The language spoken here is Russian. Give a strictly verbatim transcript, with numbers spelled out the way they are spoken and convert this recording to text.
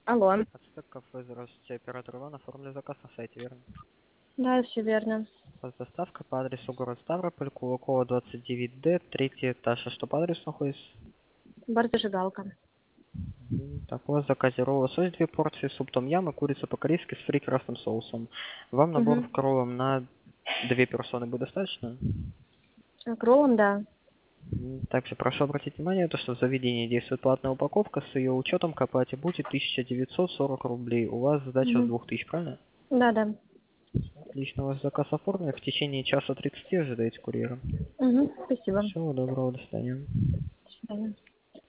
Алло. Ацтек кафе, здравствуйте, оператор Иван, оформили заказ на сайте, верно? Да, все верно. У вас доставка по адресу город Ставрополь, Кулакова, двадцать девять Д, третий этаж. А что по адресу находится? Бар-зажигалка. М, Так, у вас в заказе ролл лосось две порции, суп том ям и курица по-корейски с фри красным соусом. Вам набор Угу. к роллам на две персоны будет достаточно? К роллам, да. М, Также прошу обратить внимание, то, что в заведении действует платная упаковка, с ее учетом к оплате будет тысяча девятьсот сорок рублей. У вас задача с Угу. двух тысяч, правильно? Да, да. Отлично, у вас заказ оформлен. В течение часа тридцати ожидаете курьера. Угу. Спасибо. Всего доброго, до свидания. До свидания.